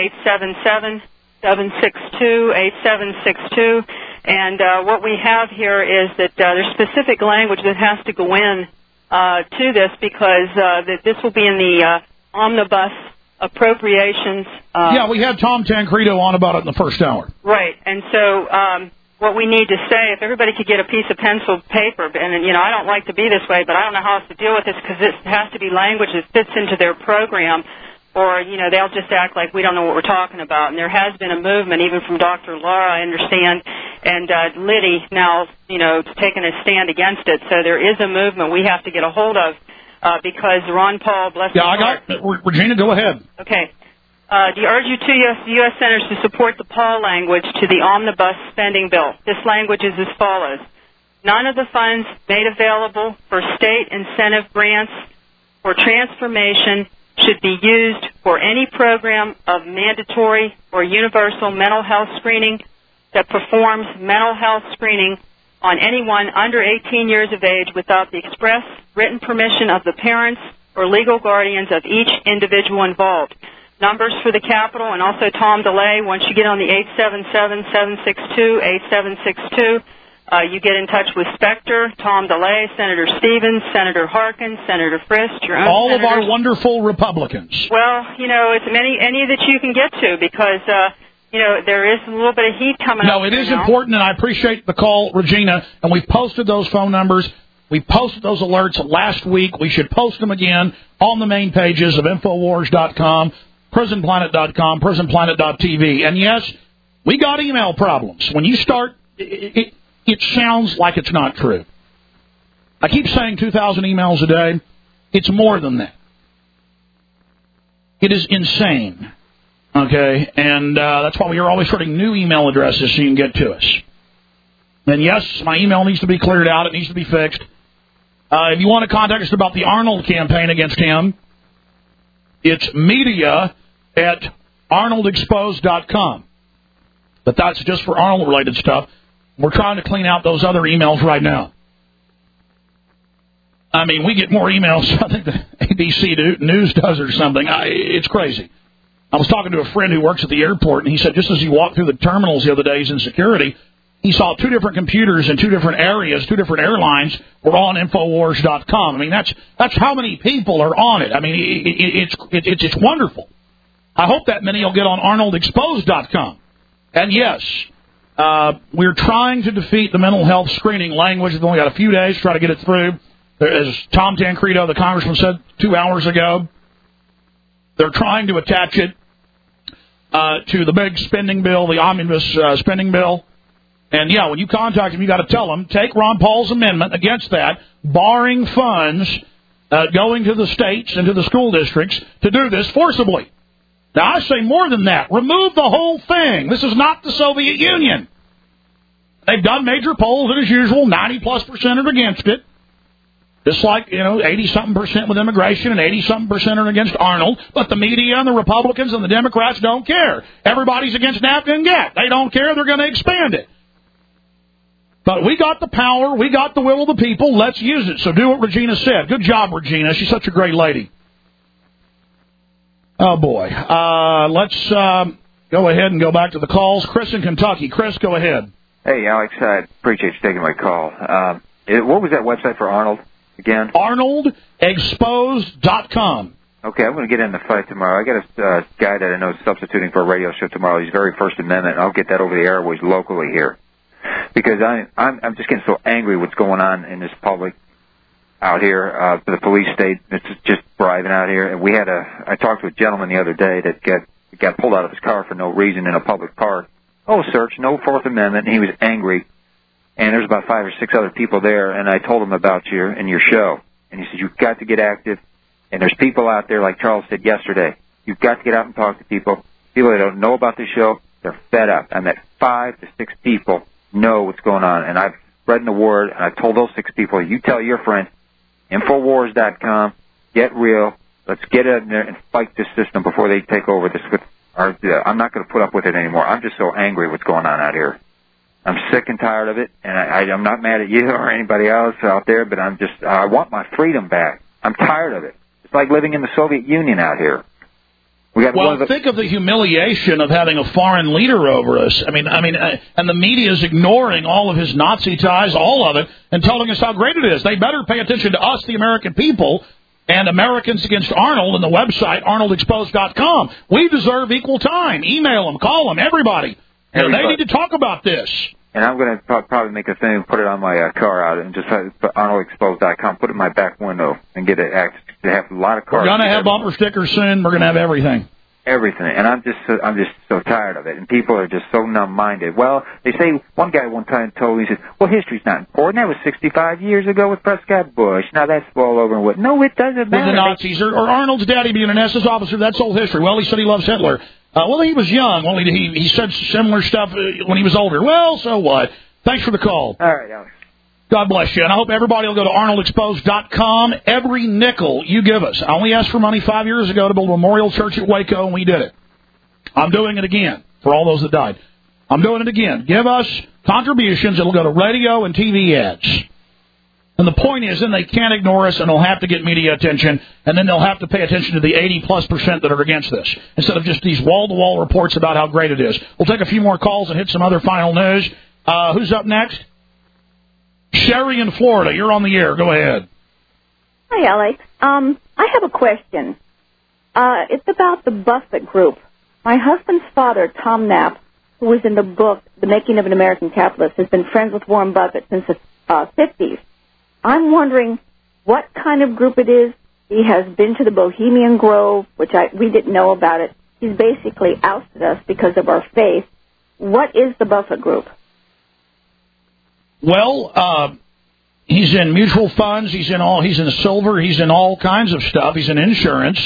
877-762-8762. And what we have here is that there's specific language that has to go in to this because this will be in the omnibus appropriations. Yeah, we had Tom Tancredo on about it in the first hour. Right. And so what we need to say, if everybody could get a piece of pencil paper, and, I don't like to be this way, but I don't know how else to deal with this because it has to be language that fits into their program. Or, they'll just act like we don't know what we're talking about. And there has been a movement, even from Dr. Laura, I understand, and Liddy now, taking a stand against it. So there is a movement we have to get a hold of because Ron Paul, bless his heart. Regina, go ahead. Okay. Do you urge you two U.S. senators to support the Paul language to the omnibus spending bill? This language is as follows. None of the funds made available for state incentive grants for transformation should be used for any program of mandatory or universal mental health screening that performs mental health screening on anyone under 18 years of age without the express written permission of the parents or legal guardians of each individual involved. Numbers for the Capitol and also Tom DeLay, once you get on the 877-762-8762, you get in touch with Specter, Tom DeLay, Senator Stevens, Senator Harkin, Senator Frist, your own all senators. Of our wonderful Republicans. Well, it's any that you can get to because, there is a little bit of heat coming up. No, it is important, and I appreciate the call, Regina, and we posted those phone numbers. We posted those alerts last week. We should post them again on the main pages of Infowars.com, PrisonPlanet.com, PrisonPlanet.tv. And, yes, we got email problems. When you start... It sounds like it's not true. I keep saying 2,000 emails a day. It's more than that. It is insane. Okay? And that's why we are always starting new email addresses so you can get to us. And yes, my email needs to be cleared out. It needs to be fixed. If you want to contact us about the Arnold campaign against him, it's media@arnoldexposed.com. But that's just for Arnold-related stuff. We're trying to clean out those other emails right now. I mean, we get more emails, I think, than ABC News does or something. It's crazy. I was talking to a friend who works at the airport, and he said just as he walked through the terminals the other day, he's in security, he saw 2 different computers in 2 different areas, 2 different airlines were on Infowars.com. I mean, that's how many people are on it. I mean, it's wonderful. I hope that many will get on ArnoldExposed.com. And yes, we're trying to defeat the mental health screening language. We've only got a few days to try to get it through. As Tom Tancredo, the congressman, said 2 hours ago, they're trying to attach it to the big spending bill, the omnibus spending bill. And, yeah, when you contact them, you got to tell them, take Ron Paul's amendment against that, barring funds going to the states and to the school districts to do this forcibly. Now, I say more than that. Remove the whole thing. This is not the Soviet Union. They've done major polls, and as usual, 90+% are against it. Just like, 80-something% with immigration and 80-something% are against Arnold. But the media and the Republicans and the Democrats don't care. Everybody's against NAFTA and GATT. They don't care. They're going to expand it. But we got the power. We got the will of the people. Let's use it. So do what Regina said. Good job, Regina. She's such a great lady. Oh, boy. Let's go ahead and go back to the calls. Chris in Kentucky. Chris, go ahead. Hey, Alex. I appreciate you taking my call. What was that website for Arnold again? ArnoldExposed.com. Okay, I'm going to get in the fight tomorrow. I got a guy that I know is substituting for a radio show tomorrow. He's very First Amendment, and I'll get that over the airways locally here. Because I'm just getting so angry what's going on in this public out here, the police state that's just bribing out here. And I talked to a gentleman the other day that got pulled out of his car for no reason in a public park. Oh, search, no Fourth Amendment, and he was angry. And there's about 5 or 6 other people there, and I told him about you and your show. And he said, you've got to get active. And there's people out there, like Charles said yesterday, you've got to get out and talk to people. People that don't know about the show, they're fed up. I met 5 to 6 people know what's going on. And I've spread the word, and I told those 6 people, you tell your friends, Infowars.com, get real. Let's get in there and fight this system before they take over this. I'm not going to put up with it anymore. I'm just so angry what's going on out here. I'm sick and tired of it, and I'm not mad at you or anybody else out there, but I want my freedom back. I'm tired of it. It's like living in the Soviet Union out here. Think of the humiliation of having a foreign leader over us. I mean, and the media is ignoring all of his Nazi ties, all of it, and telling us how great it is. They better pay attention to us, the American people, and Americans Against Arnold, and the website, ArnoldExposed.com. We deserve equal time. Email them, call them, everybody. They need to talk about this. And I'm going to probably make a thing, put it on my car out, and just put ArnoldExposed.com, put it in my back window, and get it active. To have a lot of cars. We're going to have bumper stickers soon. We're going to have everything. Everything. And I'm just so tired of it. And people are just so numb-minded. Well, they say, one guy one time told me, he said, well, history's not important. That was 65 years ago with Prescott Bush. Now that's all over and what? No, it doesn't matter. The Nazis or Arnold's daddy being an SS officer, that's old history. Well, he said he loves Hitler. Well, he was young. Well, he said similar stuff when he was older. Well, so what? Thanks for the call. All right, Alex. God bless you. And I hope everybody will go to ArnoldExposed.com. Every nickel you give us. I only asked for money 5 years ago to build a memorial church at Waco, and we did it. I'm doing it again for all those that died. I'm doing it again. Give us contributions. It'll go to radio and TV ads. And the point is, then they can't ignore us, and they'll have to get media attention, and then they'll have to pay attention to the 80+% that are against this, instead of just these wall-to-wall reports about how great it is. We'll take a few more calls and hit some other final news. Who's up next? Sherry in Florida, you're on the air. Go ahead. Hi, Alex. I have a question. It's about the Buffett Group. My husband's father, Tom Knapp, who was in the book The Making of an American Capitalist, has been friends with Warren Buffett since the 50s. I'm wondering what kind of group it is. He has been to the Bohemian Grove, which we didn't know about it. He's basically ousted us because of our faith. What is the Buffett Group? Well, He's in mutual funds. He's in silver. He's in all kinds of stuff. He's in insurance.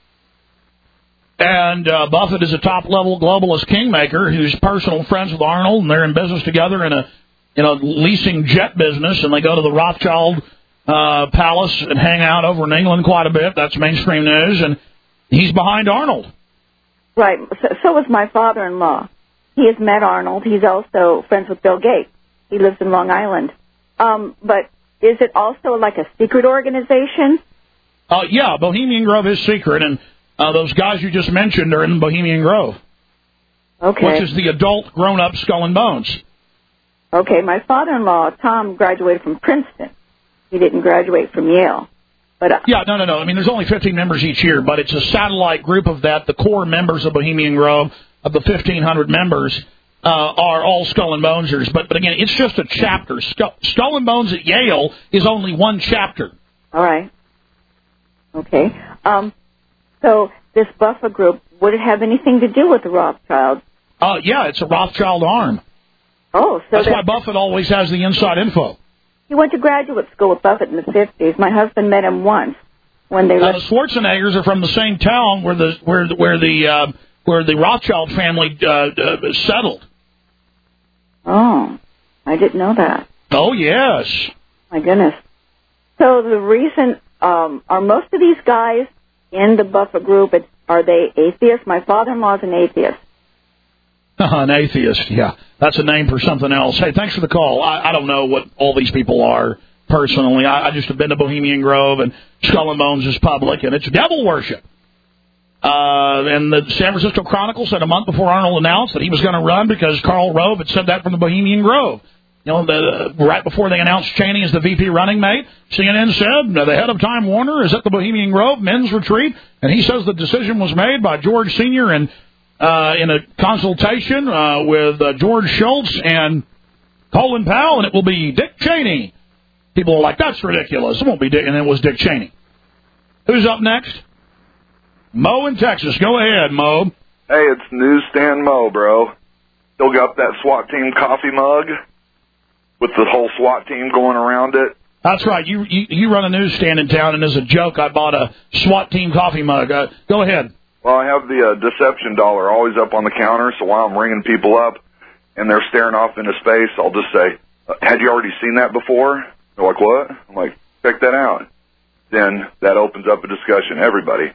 And Buffett is a top-level globalist kingmaker who's personal friends with Arnold, and they're in business together in a leasing jet business, and they go to the Rothschild Palace and hang out over in England quite a bit. That's mainstream news, and he's behind Arnold. Right. So was my father-in-law. He has met Arnold. He's also friends with Bill Gates. He lives in Long Island. But is it also like a secret organization? Yeah, Bohemian Grove is secret, and those guys you just mentioned are in Bohemian Grove. Okay. Which is the adult, grown-up Skull and Bones. Okay, my father-in-law, Tom, graduated from Princeton. He didn't graduate from Yale. But yeah, no. I mean, there's only 15 members each year, but it's a satellite group of that. The core members of Bohemian Grove, of the 1,500 members, are all Skull and Bonesers. But again, it's just a chapter. Skull and Bones at Yale is only one chapter. All right. Okay. So this Buffett group, would it have anything to do with the Rothschilds? Yeah, it's a Rothschild arm. Oh, so that's why Buffett always has the inside info. He went to graduate school with Buffett in the 50s. My husband met him once when they. The Schwarzeneggers are from the same town where the Rothschild family settled. Oh, I didn't know that. Oh yes. My goodness. So the reason are most of these guys in the Buffett group, are they atheists? My father-in-law is an atheist. An atheist, yeah. That's a name for something else. Hey, thanks for the call. I don't know what all these people are personally. I just have been to Bohemian Grove, and Skull and Bones is public, and it's devil worship. And the San Francisco Chronicle said a month before Arnold announced that he was going to run because Karl Rove had said that from the Bohemian Grove. You know, right before they announced Cheney as the VP running mate, CNN said the head of Time Warner is at the Bohemian Grove men's retreat, and he says the decision was made by George Sr. and in a consultation with George Shultz and Colin Powell, and it will be Dick Cheney. People are like, that's ridiculous. It won't be Dick, and it was Dick Cheney. Who's up next? Mo in Texas. Go ahead, Mo. Hey, it's Newsstand Mo, bro. Still got that SWAT team coffee mug with the whole SWAT team going around it. That's right. You run a newsstand in town, and as a joke, I bought a SWAT team coffee mug. Go ahead. Well, I have the deception dollar always up on the counter, so while I'm ringing people up and they're staring off into space, I'll just say, had you already seen that before? They're like, what? I'm like, check that out. Then that opens up a discussion. Everybody.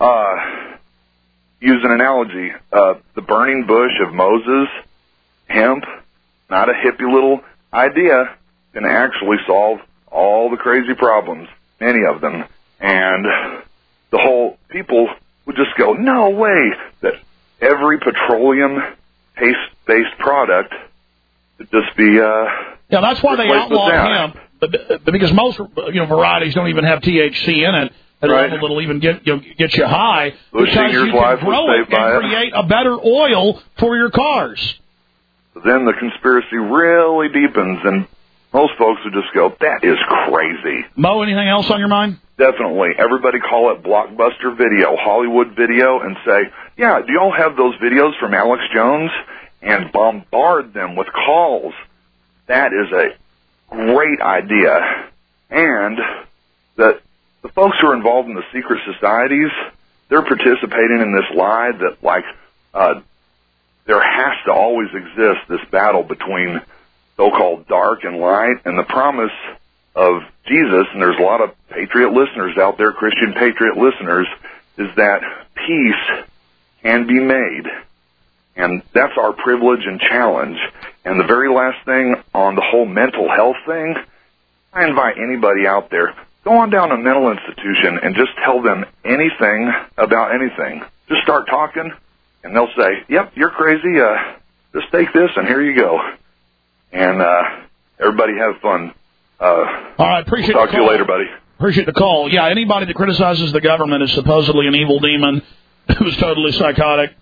Use an analogy. The burning bush of Moses, hemp, not a hippie little idea, can actually solve all the crazy problems, many of them. And the whole people would just go, no way, that every petroleum-based product would just be yeah, that's why they outlawed hemp, because most varieties don't even have THC in it. At a level that'll even get you high, Bush because you can grow it and create a better oil for your cars. Then the conspiracy really deepens, and most folks would just go, that is crazy. Mo, anything else on your mind? Definitely. Everybody call it Blockbuster Video, Hollywood Video, and say, yeah, do y'all have those videos from Alex Jones? And bombard them with calls. That is a great idea. And the folks who are involved in the secret societies, they're participating in this lie that, there has to always exist this battle between so-called dark and light, and the promise of Jesus, and there's a lot of patriot listeners out there, Christian patriot listeners, is that peace can be made. And that's our privilege and challenge. And the very last thing on the whole mental health thing, I invite anybody out there, go on down to a mental institution and just tell them anything about anything. Just start talking, and they'll say, yep, you're crazy, just take this, and here you go. And everybody have fun. All right, appreciate we'll talk the to call. you later, buddy. Appreciate the call. Yeah, anybody that criticizes the government is supposedly an evil demon who's totally psychotic.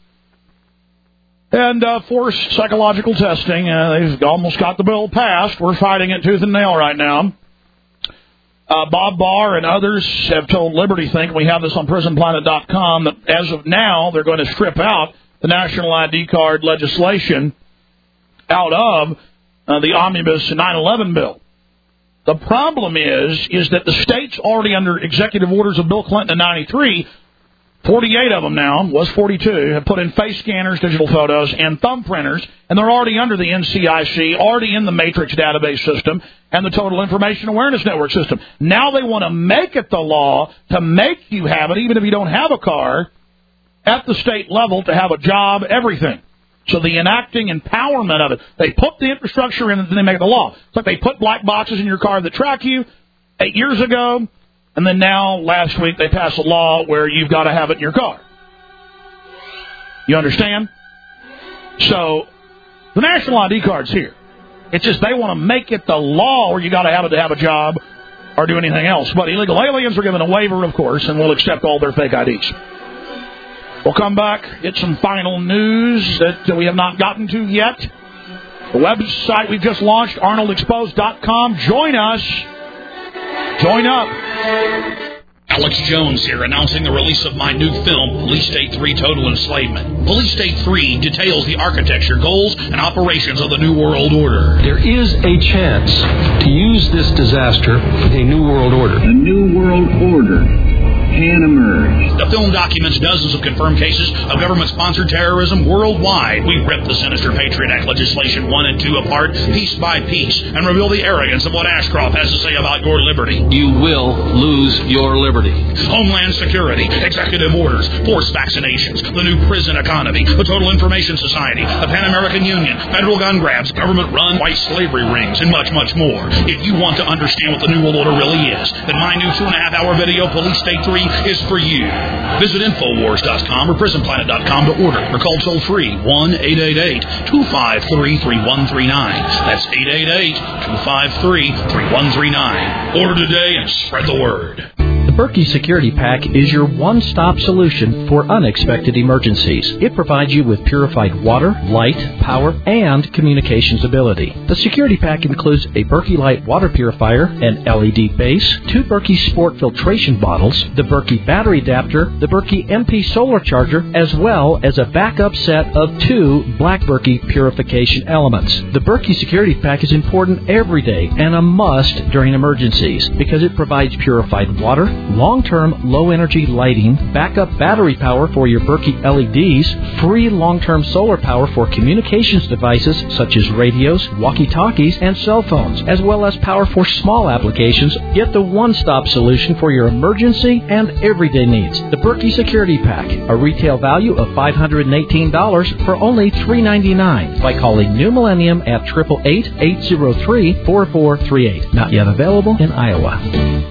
And forced psychological testing. They've almost got the bill passed. We're fighting it tooth and nail right now. Bob Barr and others have told Liberty Think, we have this on PrisonPlanet.com, that as of now, they're going to strip out the national ID card legislation out of the omnibus 9/11 bill. The problem is that the states already under executive orders of Bill Clinton in 93, 48 of them now, was 42, have put in face scanners, digital photos, and thumb printers, and they're already under the NCIC, already in the Matrix database system and the Total Information Awareness Network system. Now they want to make it the law to make you have it, even if you don't have a car, at the state level to have a job, everything. So the enacting empowerment of it, they put the infrastructure in and then they make it the law. It's like they put black boxes in your car that track you 8 years ago, and then now, last week, they passed a law where you've got to have it in your car. You understand? So the national ID card's here. It's just they want to make it the law where you got to have it to have a job or do anything else. But illegal aliens are given a waiver, of course, and we'll accept all their fake IDs. We'll come back, get some final news that we have not gotten to yet. The website we've just launched, ArnoldExposed.com. Join us. Join up. Alex Jones here, announcing the release of my new film, Police State 3 Total Enslavement. Police State 3 details the architecture, goals, and operations of the New World Order. There is a chance to use this disaster for the New World Order. The New World Order can emerge. The film documents dozens of confirmed cases of government-sponsored terrorism worldwide. We rip the sinister Patriot Act legislation 1 and 2 apart, piece by piece, and reveal the arrogance of what Ashcroft has to say about your liberty. You will lose your liberty. Homeland Security, executive orders, forced vaccinations, the new prison economy, the Total Information Society, the Pan-American Union, federal gun grabs, government-run white slavery rings, and much, much more. If you want to understand what the New World Order really is, then my new 2.5-hour video, Police State 3, is for you. Visit Infowars.com or PrisonPlanet.com to order or call toll-free 1-888-253-3139. That's 888-253-3139. Order today and spread the word. The Berkey Security Pack is your one-stop solution for unexpected emergencies. It provides you with purified water, light, power, and communications ability. The Security Pack includes a Berkey Light water purifier, an LED base, 2 Berkey Sport filtration bottles, the Berkey battery adapter, the Berkey MP solar charger, as well as a backup set of 2 Black Berkey purification elements. The Berkey Security Pack is important every day and a must during emergencies because it provides purified water, long-term low-energy lighting, backup battery power for your Berkey LEDs, free long-term solar power for communications devices such as radios, walkie-talkies, and cell phones, as well as power for small applications. Get the one-stop solution for your emergency and everyday needs. The Berkey Security Pack, a retail value of $518 for only $399 by calling New Millennium at 888-803-4438. Not yet available in Iowa.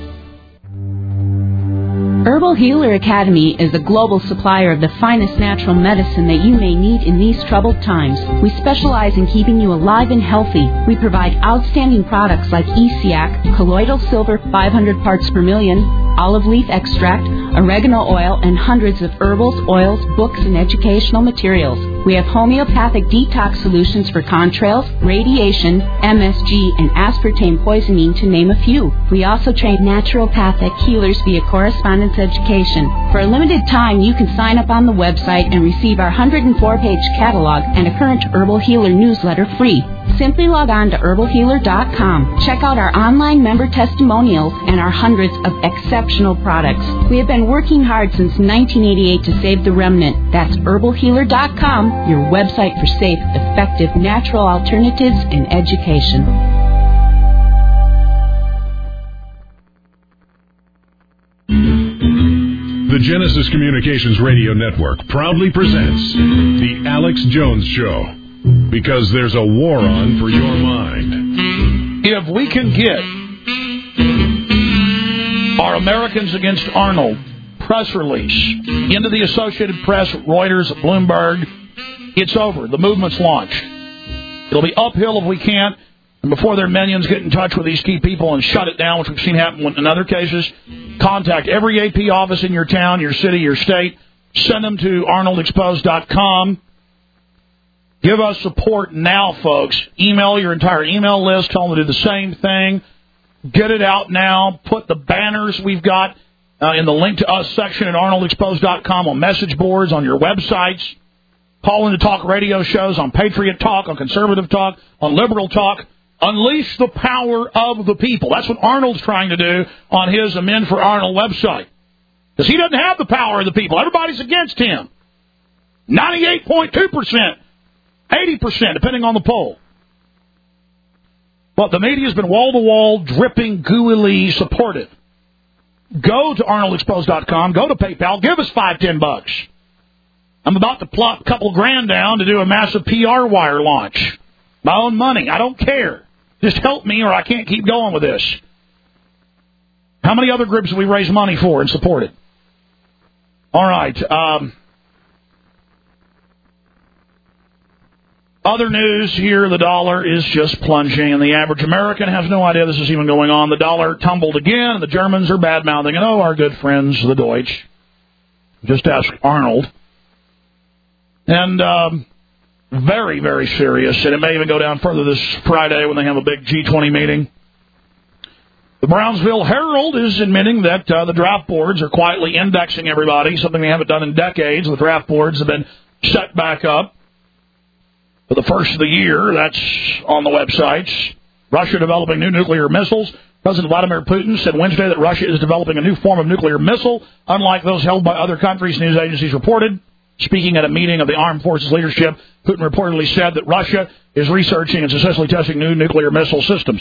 Herbal Healer Academy is a global supplier of the finest natural medicine that you may need in these troubled times. We specialize in keeping you alive and healthy. We provide outstanding products like ESIAC, colloidal silver 500 parts per million, olive leaf extract, oregano oil, and hundreds of herbals, oils, books, and educational materials. We have homeopathic detox solutions for contrails, radiation, MSG, and aspartame poisoning, to name a few. We also train naturopathic healers via correspondence education. For a limited time, you can sign up on the website and receive our 104-page catalog and a current Herbal Healer newsletter free. Simply log on to herbalhealer.com. Check out our online member testimonials and our hundreds of exceptional products. We have been working hard since 1988 to save the remnant. That's herbalhealer.com, your website for safe, effective, natural alternatives in education. The Genesis Communications Radio Network proudly presents The Alex Jones Show. Because there's a war on for your mind. If we can get our Americans Against Arnold press release into the Associated Press, Reuters, Bloomberg, it's over. The movement's launched. It'll be uphill if we can't. And before their minions get in touch with these key people and shut it down, which we've seen happen in other cases, contact every AP office in your town, your city, your state. Send them to ArnoldExposed.com. Give us support now, folks. Email your entire email list. Tell them to do the same thing. Get it out now. Put the banners we've got in the Link to Us section at ArnoldExposed.com on message boards, on your websites. Call into talk radio shows on Patriot Talk, on Conservative Talk, on Liberal Talk. Unleash the power of the people. That's what Arnold's trying to do on his Amend for Arnold website. Because he doesn't have the power of the people. Everybody's against him. 98.2%, 80%, depending on the poll. But the media's been wall-to-wall, dripping, gooey supportive. Go to ArnoldExposed.com. Go to PayPal. Give us $5-10. I'm about to plop a couple grand down to do a massive PR wire launch. My own money. I don't care. Just help me or I can't keep going with this. How many other groups have we raised money for and supported? All right. Other news here, the dollar is just plunging, and the average American has no idea this is even going on. The dollar tumbled again, and the Germans are bad-mouthing, and our good friends, the Deutsch. Just ask Arnold. And very, very serious, and it may even go down further this Friday when they have a big G20 meeting. The Brownsville Herald is admitting that the draft boards are quietly indexing everybody, something they haven't done in decades. The draft boards have been set back up for the first of the year. That's on the websites. Russia developing new nuclear missiles. President Vladimir Putin said Wednesday that Russia is developing a new form of nuclear missile, unlike those held by other countries, news agencies reported. Speaking at a meeting of the Armed Forces leadership, Putin reportedly said that Russia is researching and successfully testing new nuclear missile systems.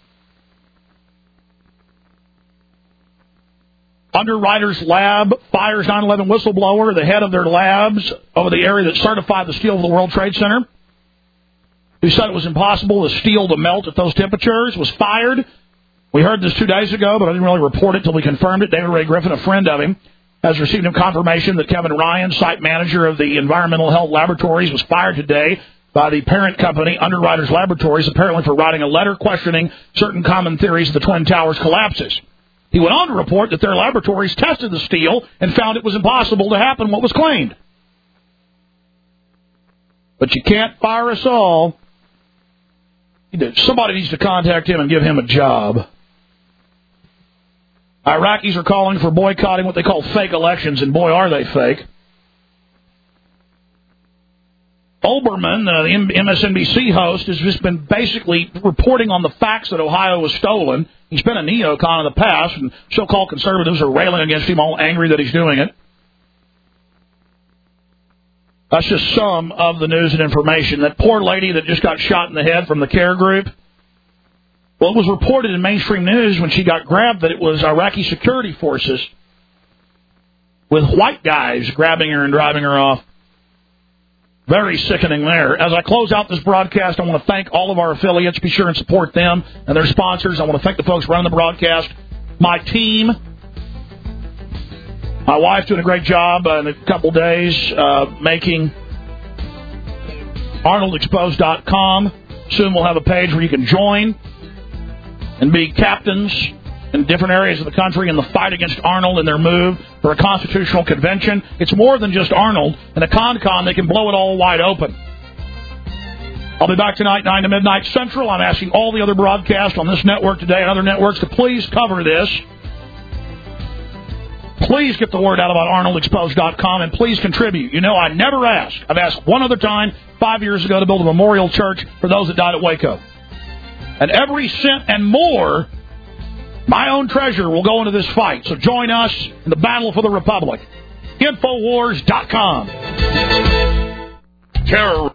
Underwriters Lab fires 9/11 whistleblower, the head of their labs over the area that certified the steel of the World Trade Center, who said it was impossible for steel to melt at those temperatures, was fired. We heard this 2 days ago, but I didn't really report it until we confirmed it. David Ray Griffin, a friend of him, has received confirmation that Kevin Ryan, site manager of the Environmental Health Laboratories, was fired today by the parent company, Underwriters Laboratories, apparently for writing a letter questioning certain common theories of the Twin Towers collapses. He went on to report that their laboratories tested the steel and found it was impossible to happen what was claimed. But you can't fire us all. Somebody needs to contact him and give him a job. Iraqis are calling for boycotting what they call fake elections, and boy, are they fake. Olbermann, the MSNBC host, has just been basically reporting on the facts that Ohio was stolen. He's been a neocon in the past, and so-called conservatives are railing against him, all angry that he's doing it. That's just some of the news and information. That poor lady that just got shot in the head from the CARE group, well, it was reported in mainstream news when she got grabbed that it was Iraqi security forces with white guys grabbing her and driving her off. Very sickening there. As I close out this broadcast, I want to thank all of our affiliates. Be sure and support them and their sponsors. I want to thank the folks running the broadcast, my team, my wife doing a great job in a couple days making ArnoldExposed.com. Soon we'll have a page where you can join and be captains in different areas of the country in the fight against Arnold and their move for a constitutional convention. It's more than just Arnold. And a con, they can blow it all wide open. I'll be back tonight, 9 to midnight Central. I'm asking all the other broadcasts on this network today and other networks to please cover this. Please get the word out about ArnoldExposed.com, and please contribute. You know, I never ask. I've asked one other time 5 years ago to build a memorial church for those that died at Waco. And every cent and more, my own treasure, will go into this fight. So join us in the battle for the Republic. Infowars.com. Terror.